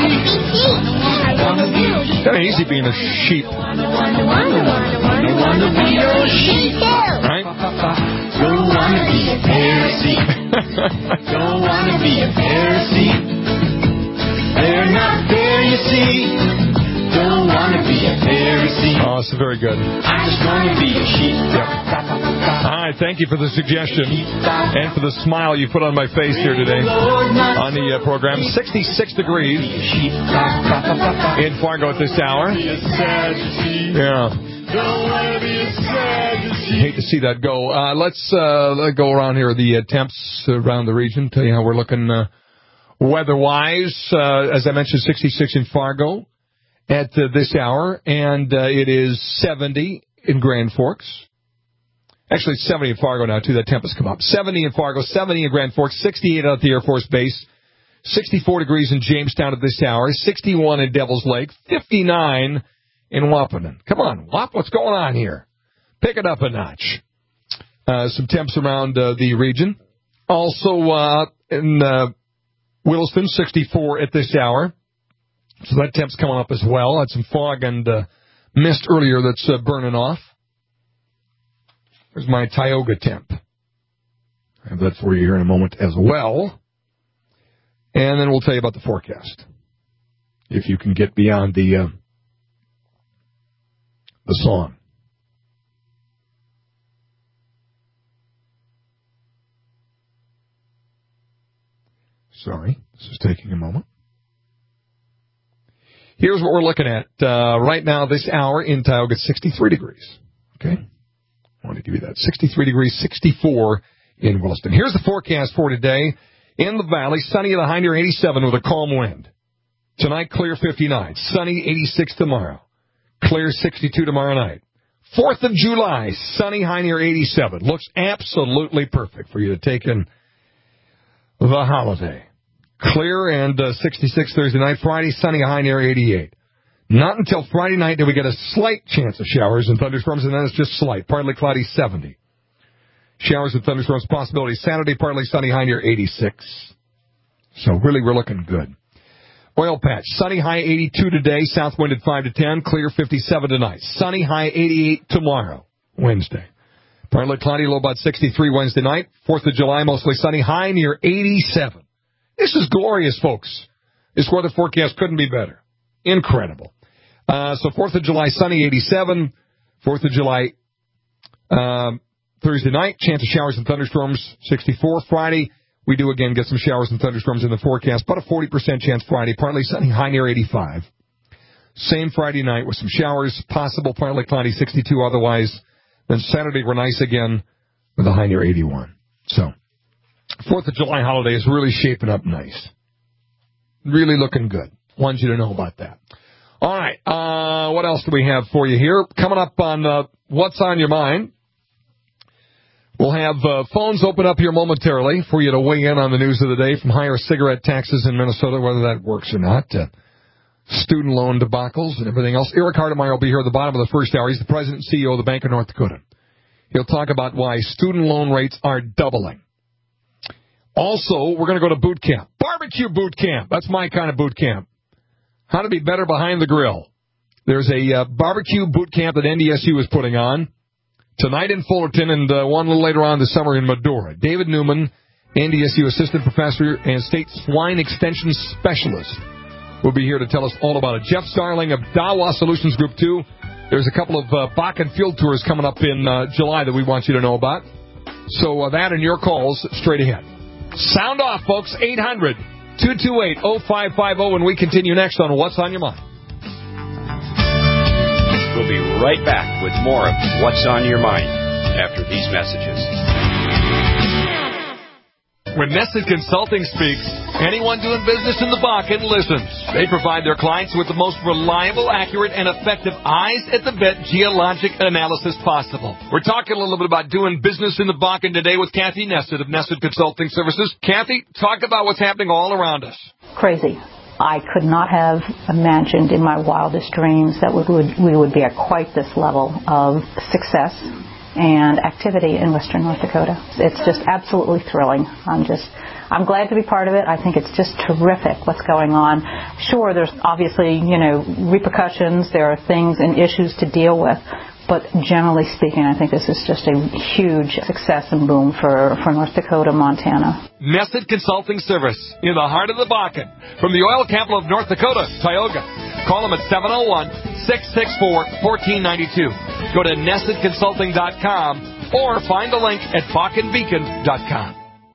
It's kind of easy being a sheep. I wanna be a sheep. Right? Don't wanna be a Pharisee. Don't wanna be a Pharisee. They're not there, you see. Don't wanna be a Pharisee. Oh, it's very good. I just wanna be a sheep. Yep. All right, thank you for the suggestion and for the smile you put on my face here today on the uh, program. sixty-six degrees in Fargo at this hour. Yeah. Hate to see that go. Uh, let's uh, go around here, the uh, temps around the region, tell you how we're looking uh, weather-wise. Uh, as I mentioned, sixty-six in Fargo at uh, this hour, and uh, it is seventy in Grand Forks. Actually, it's seventy in Fargo now, too. That temp has come up. seventy in Fargo, seventy in Grand Forks, sixty-eight out at the Air Force Base, sixty-four degrees in Jamestown at this hour, sixty-one in Devil's Lake, fifty-nine in Wappanen. Come on, Wap, what's going on here? Pick it up a notch. Uh, some temps around uh, the region. Also uh, in uh, Williston, sixty-four at this hour. So that temp's coming up as well. Had some fog and uh, mist earlier that's uh, burning off. There's my Tioga temp. I have that for you here in a moment as well. And then we'll tell you about the forecast. If you can get beyond the uh, the song. Sorry, this is taking a moment. Here's what we're looking at. Uh, right now, this hour in Tioga, sixty-three degrees. Okay? I want to give you that. sixty-three degrees, sixty-four in Williston. Here's the forecast for today. In the valley, sunny at a high near eighty-seven with a calm wind. Tonight, clear fifty-nine. Sunny eighty-six tomorrow. Clear sixty-two tomorrow night. fourth of July, sunny high near eighty-seven. Looks absolutely perfect for you to take in the holiday. Clear and uh, sixty-six Thursday night. Friday, sunny, high near eighty-eight. Not until Friday night do we get a slight chance of showers and thunderstorms, and then it's just slight. Partly cloudy, seventy. Showers and thunderstorms possibility. Saturday, partly sunny, high near eighty-six. So really, we're looking good. Oil patch, sunny, high eighty-two today. South wind at five to ten. Clear fifty-seven tonight. Sunny, high eighty-eight tomorrow, Wednesday. Partly cloudy, low about sixty-three Wednesday night. fourth of July, mostly sunny, high near eighty-seven. This is glorious, folks. This weather forecast couldn't be better. Incredible. Uh, so fourth of July, sunny, eighty-seven. fourth of July, um, Thursday night, chance of showers and thunderstorms, sixty-four. Friday, we do again get some showers and thunderstorms in the forecast, about a forty percent chance Friday, partly sunny, high near eighty-five. Same Friday night with some showers, possible, partly cloudy, sixty-two otherwise. Then Saturday, we're nice again with a high near eighty-one. So, fourth of July holiday is really shaping up nice. Really looking good. Wanted you to know about that. All right. Uh, what else do we have for you here? Coming up on uh, What's on Your Mind. We'll have uh, phones open up here momentarily for you to weigh in on the news of the day, from higher cigarette taxes in Minnesota, whether that works or not, to student loan debacles and everything else. Eric Hardemeyer will be here at the bottom of the first hour. He's the president and C E O of the Bank of North Dakota. He'll talk about why student loan rates are doubling. Also, we're going to go to boot camp. Barbecue boot camp. That's my kind of boot camp. How to be better behind the grill. There's a uh, barbecue boot camp that N D S U is putting on tonight in Fullerton and uh, one a little later on this summer in Medora. David Newman, N D S U assistant professor and state swine extension specialist, will be here to tell us all about it. Jeff Starling of Dawa Solutions Group two. There's a couple of uh, Bakken field tours coming up in uh, July that we want you to know about. So uh, that and your calls straight ahead. Sound off, folks. eight hundred, two two eight, oh five five oh, and we continue next on What's on Your Mind. We'll be right back with more of What's on Your Mind after these messages. When Nested Consulting speaks, anyone doing business in the Bakken listens. They provide their clients with the most reliable, accurate, and effective eyes-at-the-vet geologic analysis possible. We're talking a little bit about doing business in the Bakken today with Kathy Nested of Nested Consulting Services. Kathy, talk about what's happening all around us. Crazy. I could not have imagined in my wildest dreams that we would, we would be at quite this level of success and activity in Western North Dakota. It's just absolutely thrilling. I'm just, I'm glad to be part of it. I think it's just terrific what's going on. Sure, there's obviously, you know, repercussions. There are things and issues to deal with. But generally speaking, I think this is just a huge success and boom for, for North Dakota, Montana. Nested Consulting Service in the heart of the Bakken. From the oil capital of North Dakota, Tioga. Call them at seven oh one, six six four, one four nine two. Go to nested consulting dot com or find the link at bakken beacon dot com.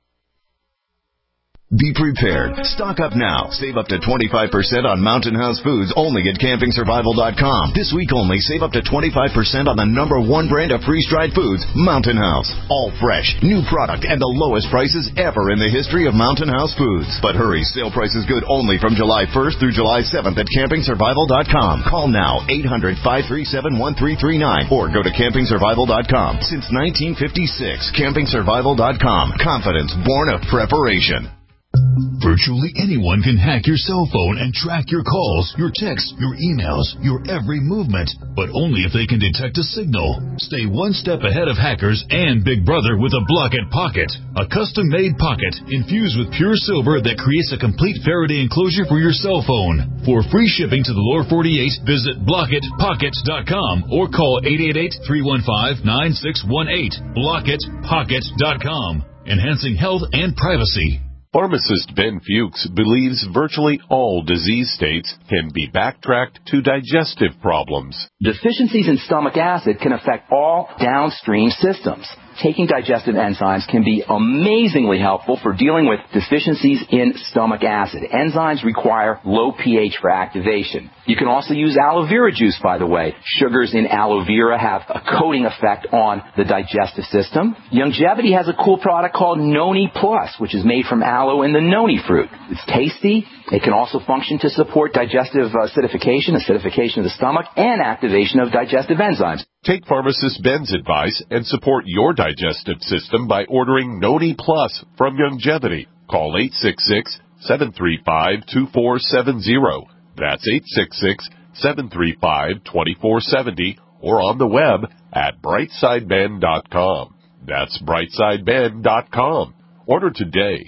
Be prepared. Stock up now. Save up to twenty-five percent on Mountain House Foods only at camping survival dot com. This week only, save up to twenty-five percent on the number one brand of freeze-dried foods, Mountain House. All fresh, new product, and the lowest prices ever in the history of Mountain House Foods. But hurry, sale price is good only from July first through July seventh at camping survival dot com. Call now, eight hundred, five three seven, one three three nine, or go to camping survival dot com. Since nineteen fifty-six, camping survival dot com. Confidence born of preparation. Virtually anyone can hack your cell phone and track your calls, your texts, your emails, your every movement, but only if they can detect a signal. Stay one step ahead of hackers and Big Brother with a Blockit Pocket, a custom-made pocket infused with pure silver that creates a complete Faraday enclosure for your cell phone. For free shipping to the lower forty-eight, visit blockit pockets dot com or call eight eight eight, three one five, nine six one eight. blockit pockets dot com, enhancing health and privacy. Pharmacist Ben Fuchs believes virtually all disease states can be backtracked to digestive problems. Deficiencies in stomach acid can affect all downstream systems. Taking digestive enzymes can be amazingly helpful for dealing with deficiencies in stomach acid. Enzymes require low pH for activation. You can also use aloe vera juice, by the way. Sugars in aloe vera have a coating effect on the digestive system. Longevity has a cool product called Noni Plus, which is made from aloe and the noni fruit. It's tasty. It can also function to support digestive acidification, acidification of the stomach, and activation of digestive enzymes. Take Pharmacist Ben's advice and support your digestive system by ordering Noni Plus from Longevity. Call eight six six, seven three five, two four seven zero. That's eight six six, seven three five, two four seven zero or on the web at brightside ben dot com. That's brightside ben dot com. Order today.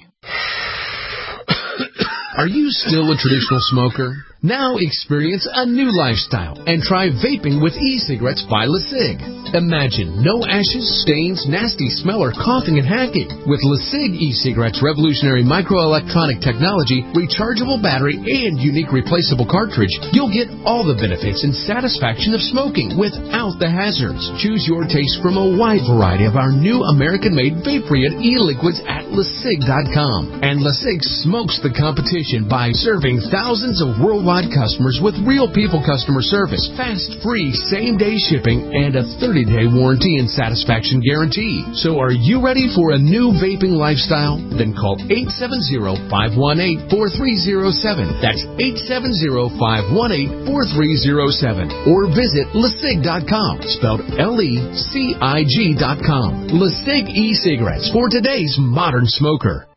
Are you still a traditional smoker? Now experience a new lifestyle and try vaping with e-cigarettes by LeSig. Imagine no ashes, stains, nasty smell, or coughing and hacking. With LeSig e-cigarettes' revolutionary microelectronic technology, rechargeable battery, and unique replaceable cartridge, you'll get all the benefits and satisfaction of smoking without the hazards. Choose your taste from a wide variety of our new American-made vape-free e-liquids at LeSig dot com. And LeSig smokes the competition by serving thousands of worldwide customers with real people customer service, fast, free, same-day shipping, and a thirty-day warranty and satisfaction guarantee. So are you ready for a new vaping lifestyle? Then call eight seven zero, five one eight, four three zero seven. That's eight seven zero, five one eight, four three zero seven. Or visit LeSig dot com, spelled L E C I G dot com. LeSig e-cigarettes for today's modern smoker.